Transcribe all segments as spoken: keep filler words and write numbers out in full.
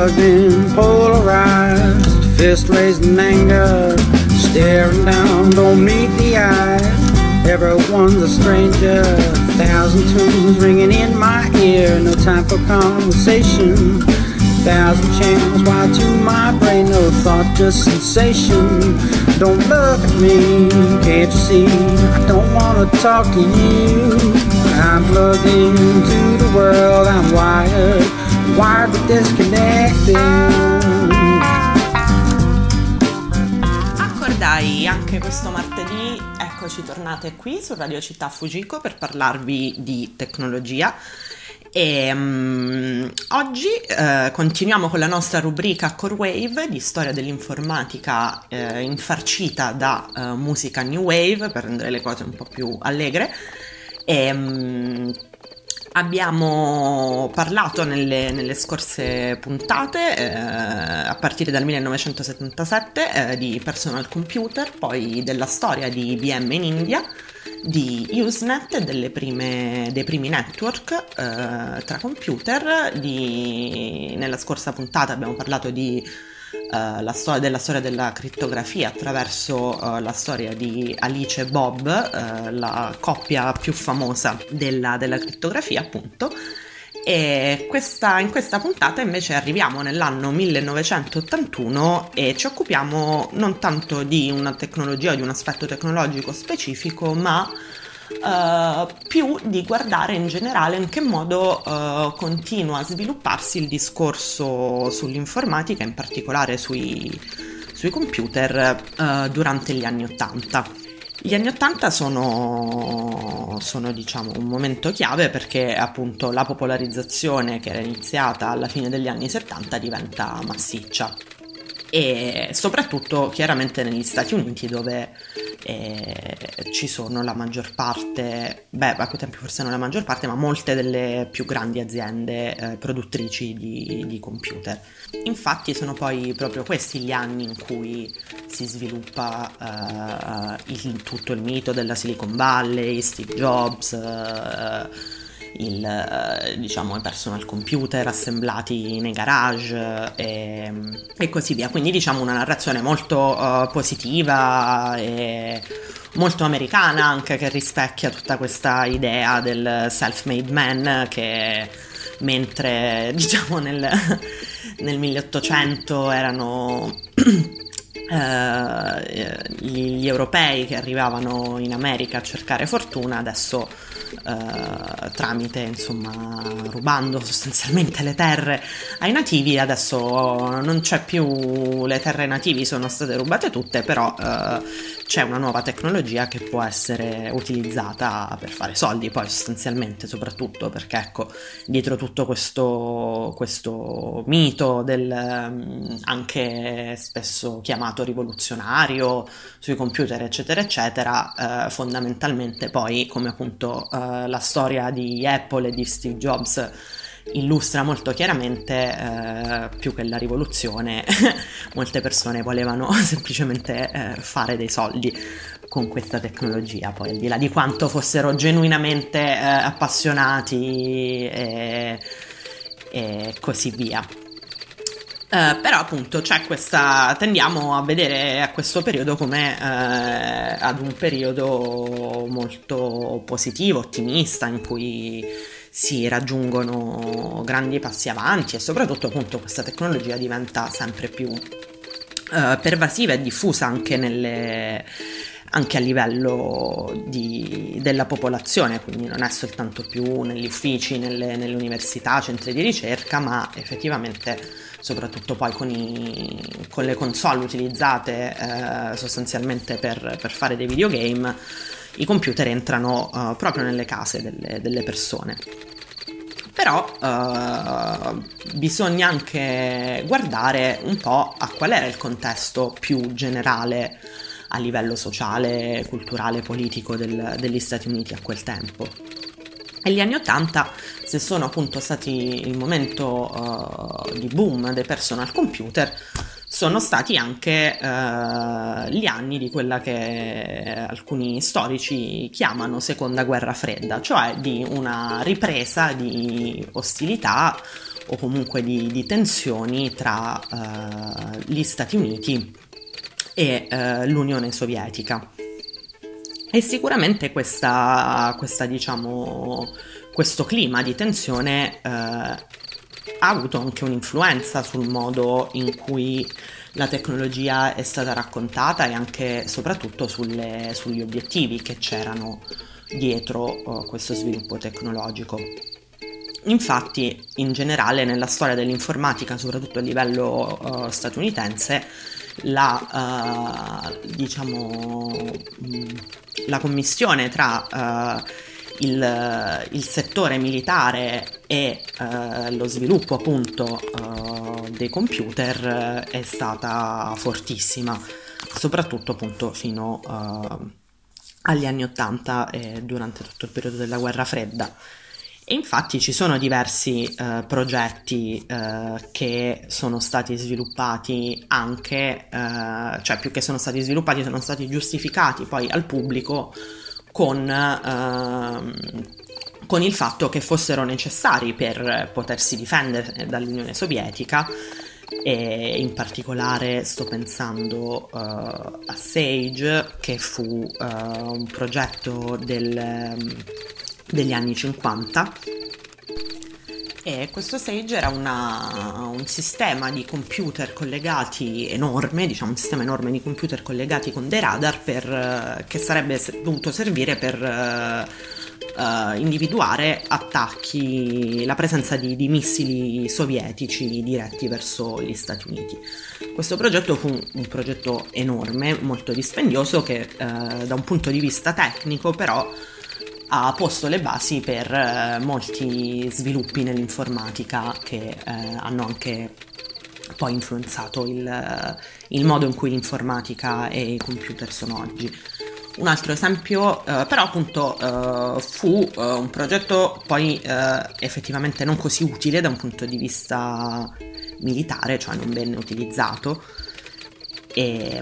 plugged in, polarized, fist raised in anger, staring down, don't meet the eyes. Everyone's a stranger, thousand tunes ringing in my ear, no time for conversation. Thousand channels wired to my brain, no thought, just sensation. Don't look at me, can't you see? I don't wanna talk to you. I'm plugged into the world, I'm wired, wired but disconnected. Accordai, anche questo martedì eccoci tornate qui su Radio Città Fujiko per parlarvi di tecnologia. E um, oggi uh, continuiamo con la nostra rubrica Core Wave di storia dell'informatica uh, infarcita da uh, musica New Wave per rendere le cose un po' più allegre. E, um, abbiamo parlato nelle, nelle scorse puntate eh, a partire dal millenovecentosettantasette eh, di personal computer, poi della storia di I B M in India, di Usenet e delle prime, dei primi network eh, tra computer. Di, nella scorsa puntata abbiamo parlato di Uh, la storia della storia della crittografia attraverso uh, la storia di Alice e Bob, uh, la coppia più famosa della, della crittografia, appunto. E questa, in questa puntata invece arriviamo nell'anno millenovecentottantuno e ci occupiamo non tanto di una tecnologia o di un aspetto tecnologico specifico, ma Uh, più di guardare in generale in che modo uh, continua a svilupparsi il discorso sull'informatica, in particolare sui, sui computer, uh, durante gli anni Ottanta. Gli anni Ottanta sono, sono diciamo un momento chiave perché appunto la popolarizzazione che era iniziata alla fine degli anni settanta diventa massiccia. E soprattutto chiaramente negli Stati Uniti, dove eh, ci sono la maggior parte, beh a quei tempi forse non la maggior parte, ma molte delle più grandi aziende eh, produttrici di, di computer. Infatti sono poi proprio questi gli anni in cui si sviluppa eh, il, tutto il mito della Silicon Valley, Steve Jobs, eh, il, diciamo, i personal computer assemblati nei garage e, e così via. Quindi diciamo una narrazione molto uh, positiva e molto americana anche, che rispecchia tutta questa idea del self-made man che mentre diciamo nel, nel milleottocento erano Uh, gli, gli europei che arrivavano in America a cercare fortuna, adesso uh, tramite insomma rubando sostanzialmente le terre ai nativi, adesso non c'è più, le terre ai nativi sono state rubate tutte, però uh, c'è una nuova tecnologia che può essere utilizzata per fare soldi poi sostanzialmente, soprattutto perché ecco dietro tutto questo, questo mito del um, anche spesso chiamato rivoluzionario sui computer eccetera eccetera, eh, fondamentalmente poi, come appunto eh, la storia di Apple e di Steve Jobs illustra molto chiaramente, eh, più che la rivoluzione molte persone volevano semplicemente eh, fare dei soldi con questa tecnologia, poi al di là di quanto fossero genuinamente eh, appassionati e, e così via. Uh, però appunto c'è questa, tendiamo a vedere a questo periodo come uh, ad un periodo molto positivo, ottimista, in cui si raggiungono grandi passi avanti e soprattutto appunto questa tecnologia diventa sempre più uh, pervasiva e diffusa anche nelle anche a livello di, della popolazione, quindi non è soltanto più negli uffici, nelle, nelle università, centri di ricerca, ma effettivamente soprattutto poi con, i, con le console utilizzate eh, sostanzialmente per, per fare dei videogame, i computer entrano eh, proprio nelle case delle, delle persone. Però eh, bisogna anche guardare un po' a qual era il contesto più generale a livello sociale, culturale, politico del, degli Stati Uniti a quel tempo. E gli anni Ottanta, se sono appunto stati il momento uh, di boom dei personal computer, sono stati anche eh, gli anni di quella che alcuni storici chiamano seconda guerra fredda, cioè di una ripresa di ostilità o comunque di, di tensioni tra eh, gli Stati Uniti e eh, l'Unione Sovietica. E sicuramente questa, questa diciamo, questo clima di tensione eh, ha avuto anche un'influenza sul modo in cui la tecnologia è stata raccontata e anche soprattutto sulle, sugli obiettivi che c'erano dietro uh, questo sviluppo tecnologico. Infatti, in generale, nella storia dell'informatica, soprattutto a livello uh, statunitense, la, uh, diciamo, mh, la commistione tra uh, il, il settore militare e uh, lo sviluppo appunto uh, dei computer è stata fortissima, soprattutto appunto fino uh, agli anni ottanta e durante tutto il periodo della guerra fredda. E infatti ci sono diversi eh, progetti eh, che sono stati sviluppati anche, eh, cioè più che sono stati sviluppati, sono stati giustificati poi al pubblico con, eh, con il fatto che fossero necessari per potersi difendere dall'Unione Sovietica. E in particolare sto pensando uh, a SAGE, che fu uh, un progetto del, degli anni cinquanta, e questo SAGE era una, un sistema di computer collegati enorme, diciamo un sistema enorme di computer collegati con dei radar per, uh, che sarebbe dovuto servire per uh, Uh, individuare attacchi, la presenza di, di missili sovietici diretti verso gli Stati Uniti. Questo progetto fu un, un progetto enorme, molto dispendioso, che uh, da un punto di vista tecnico però ha posto le basi per uh, molti sviluppi nell'informatica che uh, hanno anche poi influenzato il, uh, il modo in cui l'informatica e i computer sono oggi. Un altro esempio, eh, però appunto eh, fu eh, un progetto poi eh, effettivamente non così utile da un punto di vista militare, cioè non venne utilizzato, e,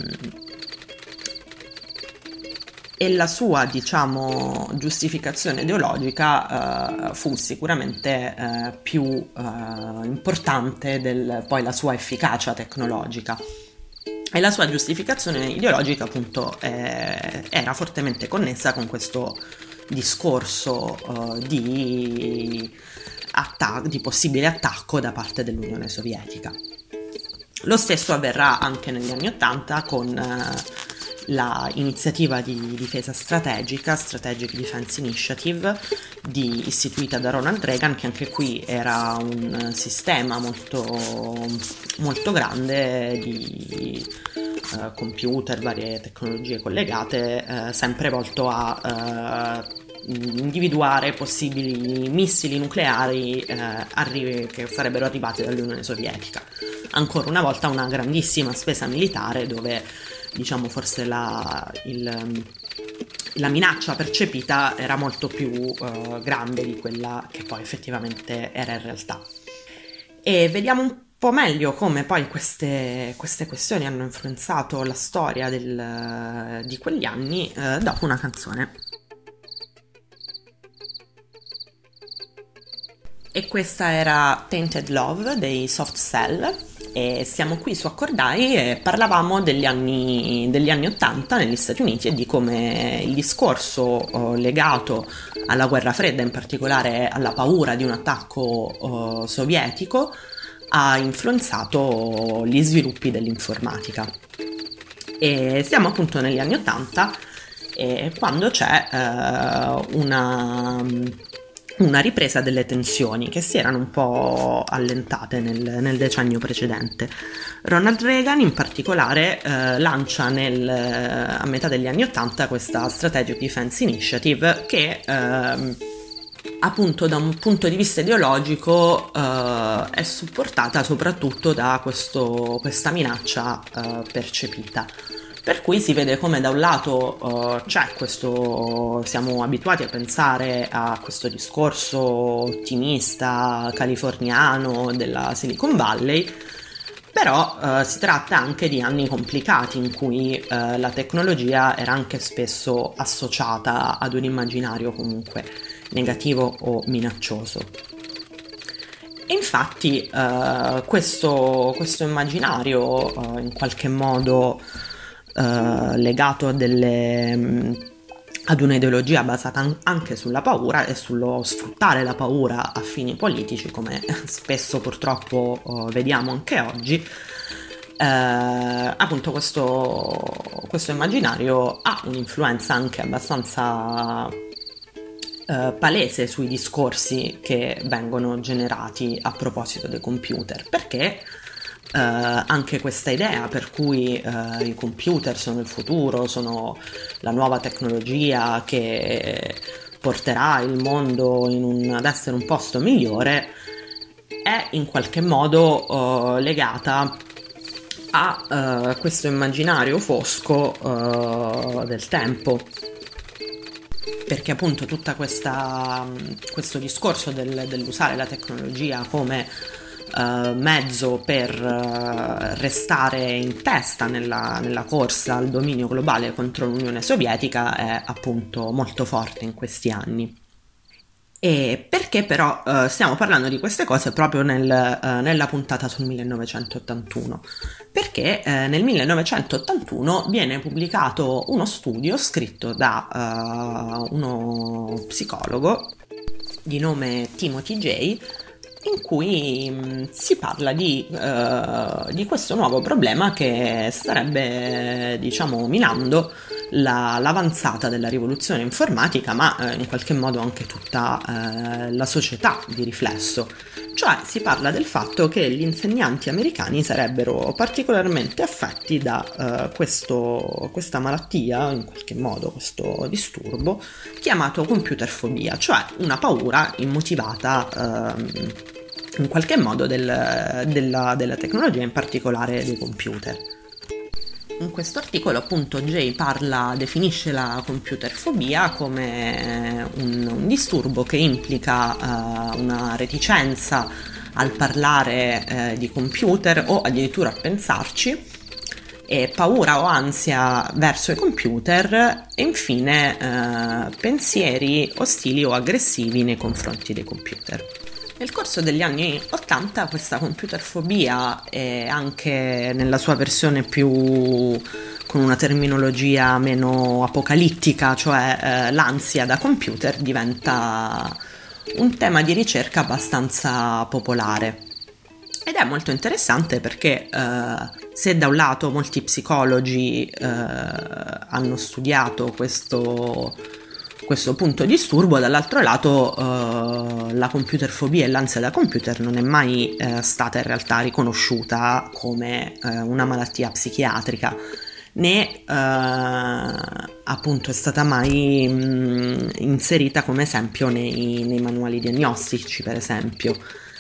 e la sua, diciamo, giustificazione ideologica eh, fu sicuramente eh, più eh, importante del poi la sua efficacia tecnologica. E la sua giustificazione ideologica appunto eh, era fortemente connessa con questo discorso eh, di, attac- di possibile attacco da parte dell'Unione Sovietica. Lo stesso avverrà anche negli anni Ottanta con eh, la iniziativa di difesa strategica, Strategic Defense Initiative, di, istituita da Ronald Reagan, che anche qui era un sistema molto, molto grande di eh, computer, varie tecnologie collegate, eh, sempre volto a eh, individuare possibili missili nucleari eh, arri- che sarebbero arrivati dall'Unione Sovietica. Ancora una volta una grandissima spesa militare, dove diciamo forse la, il, la minaccia percepita era molto più uh, grande di quella che poi effettivamente era in realtà. E vediamo un po' meglio come poi queste, queste questioni hanno influenzato la storia del, di quegli anni uh, dopo una canzone. E questa era Tainted Love dei Soft Cell, e siamo qui su Accordai e parlavamo degli anni, degli anni ottanta negli Stati Uniti e di come il discorso oh, legato alla guerra fredda, in particolare alla paura di un attacco oh, sovietico, ha influenzato gli sviluppi dell'informatica. E siamo appunto negli anni ottanta, eh, quando c'è eh, una... una ripresa delle tensioni che si erano un po' allentate nel, nel decennio precedente. Ronald Reagan in particolare eh, lancia nel, a metà degli anni ottanta questa Strategic Defense Initiative che eh, appunto da un punto di vista ideologico eh, è supportata soprattutto da questo, questa minaccia eh, percepita. Per cui si vede come da un lato uh, c'è questo, siamo abituati a pensare a questo discorso ottimista californiano della Silicon Valley, Però eh, si tratta anche di anni complicati in cui eh, la tecnologia era anche spesso associata ad un immaginario comunque negativo o minaccioso. E infatti eh, questo, questo immaginario eh, in qualche modo eh, legato a delle, mh, ad un'ideologia basata anche sulla paura e sullo sfruttare la paura a fini politici, come spesso purtroppo eh, vediamo anche oggi, eh, appunto questo, questo immaginario ha un'influenza anche abbastanza Uh, palese sui discorsi che vengono generati a proposito dei computer, perché uh, anche questa idea per cui uh, i computer sono il futuro, sono la nuova tecnologia che porterà il mondo in un, ad essere un posto migliore, è in qualche modo uh, legata a uh, questo immaginario fosco uh, del tempo. Perché appunto tutta questa questo discorso del, dell'usare la tecnologia come uh, mezzo per uh, restare in testa nella, nella corsa al dominio globale contro l'Unione Sovietica è appunto molto forte in questi anni. E perché però uh, stiamo parlando di queste cose proprio nel, uh, nella puntata sul millenovecentottantuno? Perché eh, nel millenovecentottantuno viene pubblicato uno studio scritto da uh, uno psicologo di nome Timothy Jay, in cui mh, si parla di, uh, di questo nuovo problema che starebbe, diciamo, minando la, l'avanzata della rivoluzione informatica, ma eh, in qualche modo anche tutta eh, la società di riflesso. Cioè si parla del fatto che gli insegnanti americani sarebbero particolarmente affetti da uh, questo, questa malattia, in qualche modo questo disturbo, chiamato computerfobia, cioè una paura immotivata uh, in qualche modo del, della, della tecnologia, in particolare dei computer. In questo articolo appunto Jay parla, definisce la computerfobia come un, un disturbo che implica uh, una reticenza al parlare uh, di computer o addirittura a pensarci, e paura o ansia verso i computer e infine uh, pensieri ostili o aggressivi nei confronti dei computer. Nel corso degli anni ottanta questa computerfobia, e anche nella sua versione più con una terminologia meno apocalittica, cioè eh, l'ansia da computer, diventa un tema di ricerca abbastanza popolare. Ed è molto interessante perché eh, se da un lato molti psicologi eh, hanno studiato questo questo punto disturbo, dall'altro lato uh, la computerfobia e l'ansia da computer non è mai uh, stata in realtà riconosciuta come uh, una malattia psichiatrica, né uh, appunto è stata mai mh, inserita come esempio nei, nei manuali diagnostici, per esempio.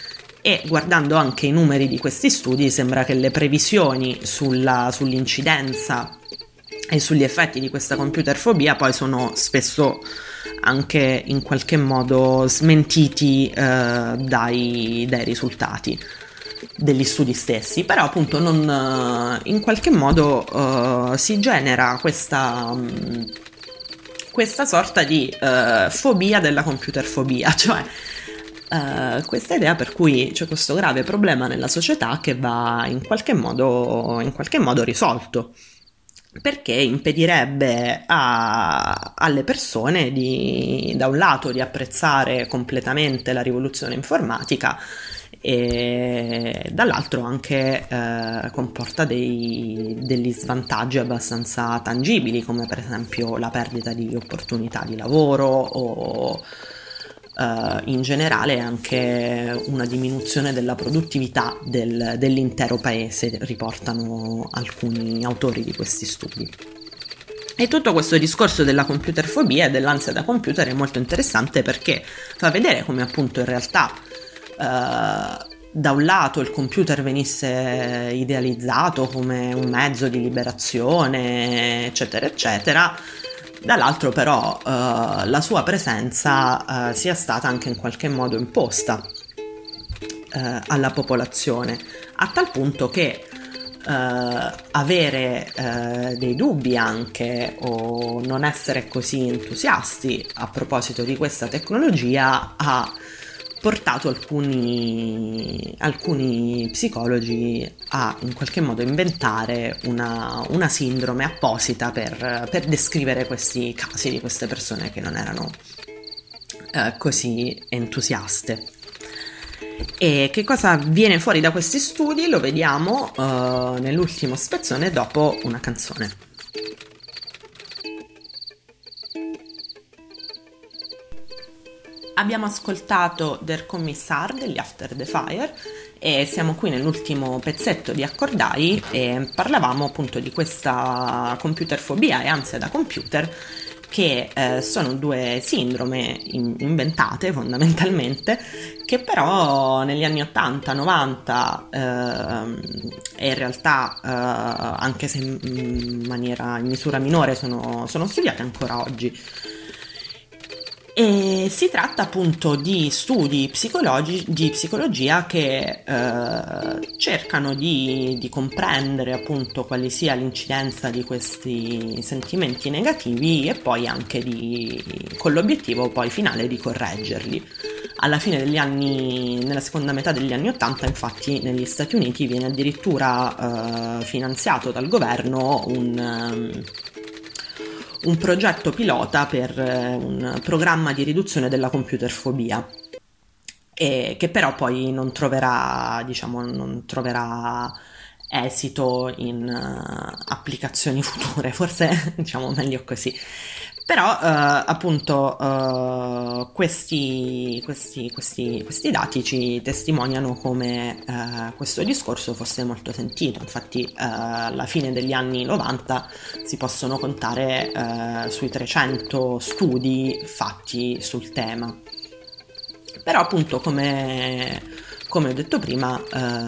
E guardando anche i numeri di questi studi sembra che le previsioni sulla, sull'incidenza e sugli effetti di questa computerfobia poi sono spesso anche in qualche modo smentiti eh, dai, dai risultati degli studi stessi, però appunto non, in qualche modo eh, si genera questa, questa sorta di eh, fobia della computerfobia, cioè Uh, questa idea per cui c'è questo grave problema nella società che va in qualche modo, in qualche modo risolto, perché impedirebbe a, alle persone di, da un lato, di apprezzare completamente la rivoluzione informatica e dall'altro anche eh, comporta dei, degli svantaggi abbastanza tangibili, come per esempio la perdita di opportunità di lavoro o Uh, in generale anche una diminuzione della produttività del, dell'intero paese, riportano alcuni autori di questi studi. E tutto questo discorso della computerfobia e dell'ansia da computer è molto interessante perché fa vedere come appunto in realtà uh, da un lato il computer venisse idealizzato come un mezzo di liberazione, eccetera eccetera, dall'altro però uh, la sua presenza uh, sia stata anche in qualche modo imposta uh, alla popolazione, a tal punto che eh, avere eh, dei dubbi anche o non essere così entusiasti a proposito di questa tecnologia ha portato alcuni, alcuni psicologi a in qualche modo inventare una, una sindrome apposita per, per descrivere questi casi di queste persone che non erano eh, così entusiaste. E che cosa viene fuori da questi studi lo vediamo eh, nell'ultimo spezzone dopo una canzone. Abbiamo ascoltato Der Kommissar degli After the Fire e siamo qui nell'ultimo pezzetto di Accordai e parlavamo appunto di questa computerfobia e ansia da computer, che eh, sono due sindrome in- inventate fondamentalmente, che però negli anni ottanta novanta ehm, e in realtà eh, anche se in maniera in misura minore sono, sono studiate ancora oggi. E si tratta appunto di studi psicologi- di psicologia che eh, cercano di, di comprendere appunto quale sia l'incidenza di questi sentimenti negativi e poi anche di, con l'obiettivo poi finale di correggerli. Alla fine degli anni, nella seconda metà degli anni ottanta, infatti, negli Stati Uniti viene addirittura eh, finanziato dal governo un... Um, un progetto pilota per un programma di riduzione della computerfobia, e che però poi non troverà, diciamo, non troverà esito in uh, applicazioni future, forse diciamo meglio così. Però uh, appunto uh, questi, questi, questi, questi dati ci testimoniano come uh, questo discorso fosse molto sentito. Infatti uh, alla fine degli anni novanta si possono contare uh, sui trecento studi fatti sul tema. Però appunto come, come ho detto prima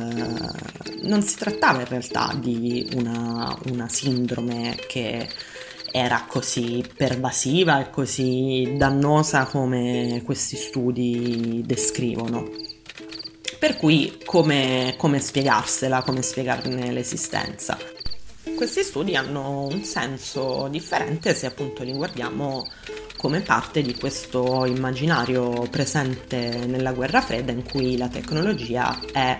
uh, non si trattava in realtà di una, una sindrome che era così pervasiva e così dannosa come questi studi descrivono. Per cui come, come spiegarsela, come spiegarne l'esistenza? Questi studi hanno un senso differente se appunto li guardiamo come parte di questo immaginario presente nella guerra fredda, in cui la tecnologia è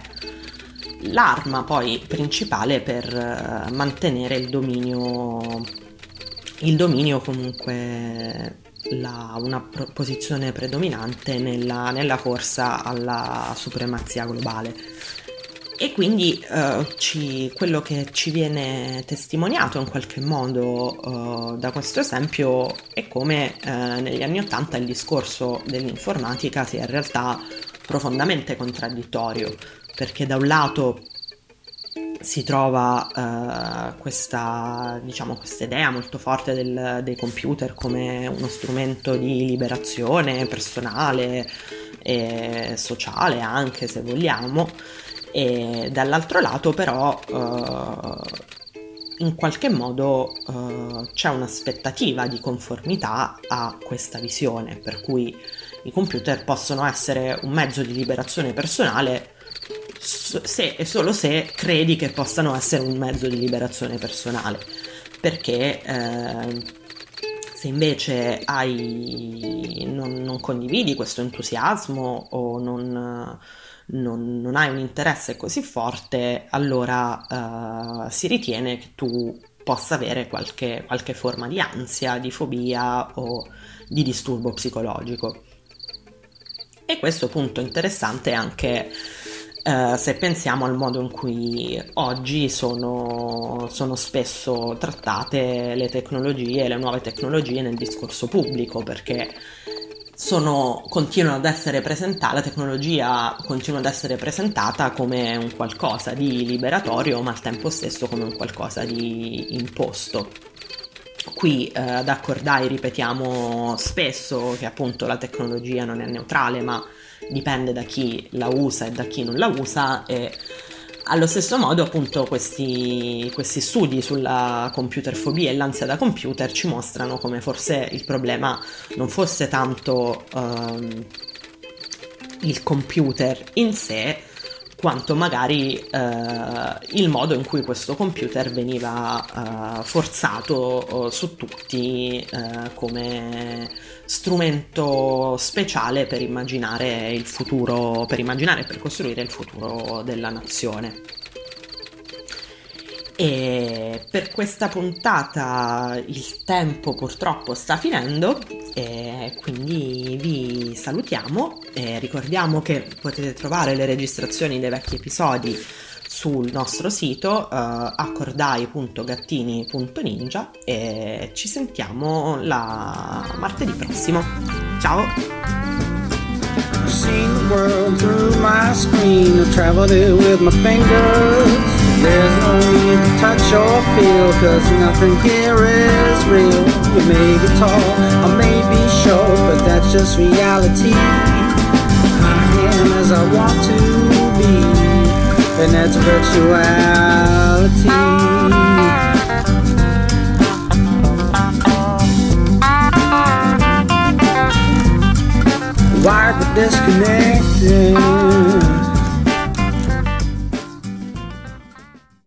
l'arma poi principale per mantenere il dominio il dominio comunque la, una posizione predominante nella, nella corsa alla supremazia globale. E quindi eh, ci, quello che ci viene testimoniato in qualche modo eh, da questo esempio è come eh, negli anni Ottanta il discorso dell'informatica sia in realtà profondamente contraddittorio, perché da un lato si trova uh, questa, diciamo, questa idea molto forte del, dei computer come uno strumento di liberazione personale e sociale, anche se vogliamo, e dall'altro lato però uh, in qualche modo uh, c'è un'aspettativa di conformità a questa visione, per cui i computer possono essere un mezzo di liberazione personale se e solo se credi che possano essere un mezzo di liberazione personale, perché eh, se invece hai, non, non condividi questo entusiasmo o non, non, non hai un interesse così forte, allora eh, si ritiene che tu possa avere qualche, qualche forma di ansia, di fobia o di disturbo psicologico. E questo punto interessante anche Uh, se pensiamo al modo in cui oggi sono, sono spesso trattate le tecnologie, le nuove tecnologie nel discorso pubblico, perché sono, continuano ad essere presentate, la tecnologia continua ad essere presentata come un qualcosa di liberatorio, ma al tempo stesso come un qualcosa di imposto. Qui eh, ad Accordai ripetiamo spesso che appunto la tecnologia non è neutrale, ma dipende da chi la usa e da chi non la usa, e allo stesso modo appunto questi, questi studi sulla computerfobia e l'ansia da computer ci mostrano come forse il problema non fosse tanto um, il computer in sé, quanto magari eh, il modo in cui questo computer veniva eh, forzato eh, su tutti eh, come strumento speciale per immaginare il futuro, per immaginare e per costruire il futuro della nazione. E per questa puntata il tempo purtroppo sta finendo e quindi vi salutiamo e ricordiamo che potete trovare le registrazioni dei vecchi episodi sul nostro sito uh, accordai punto gattini punto ninja e ci sentiamo la martedì prossimo. Ciao! I've seen the world through my screen, I've traveled it with my fingers. There's no need to touch or feel, cause nothing here is real. You may be tall, I may be short, but that's just reality. I am as I want to be, and that's virtuality. Wired but disconnected.